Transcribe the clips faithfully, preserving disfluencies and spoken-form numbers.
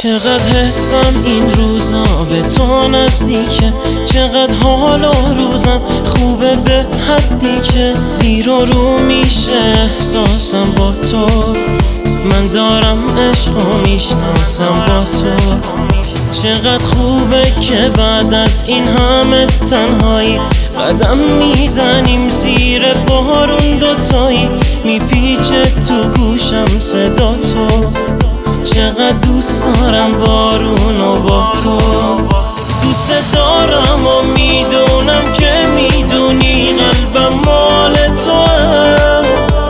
چقدر حسم این روزا به تو نزدیکه، چقدر حال و روزم خوبه به حدی که زیر و رو میشه احساسم با تو. من دارم عشق و میشناسم با تو. چقدر خوبه که بعد از این همه تنهایی قدم میزنیم زیر بارون دوتایی، میپیچه تو گوشم صدا تو. چقدر دوست دارم بارون و با تو. دوست دارم و میدونم که میدونی قلبم مال توه.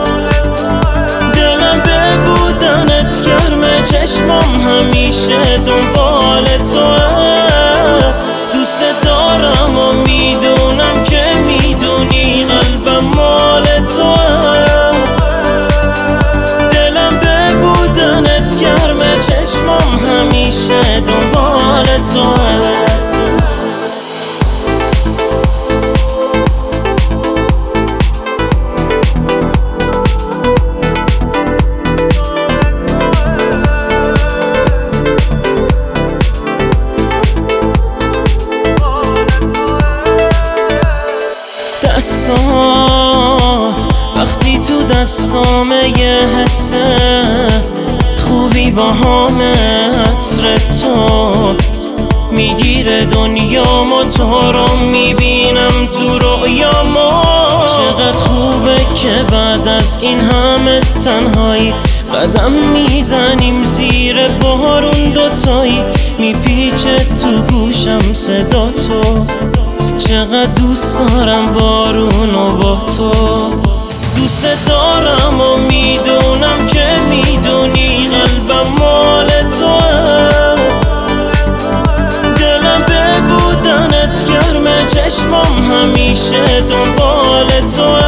دلم به بودنت گرمه، چشمم همیشه دنبال توه. دوست دارم و میدونم که میدونی قلبم مال توه. دلم به بودنت گرمه، چشمم همیشه دنبال توه. دستات وقتی تو دستامه یه حسه خوبی با همه عطر تو میگیره دنیامو، تو رو میبینم تو رویامو. چقدر خوبه که بعد از این همه تنهایی قدم میزنیم زیر بارون دوتایی، میپیچه تو گوشم صدا تو. چقدر دوست دارم بارون و با تو. دوست دارم و میدونم که میدونی قلبم مال توه. دلم به بودنت گرمه، چشمم همیشه دنبال توه.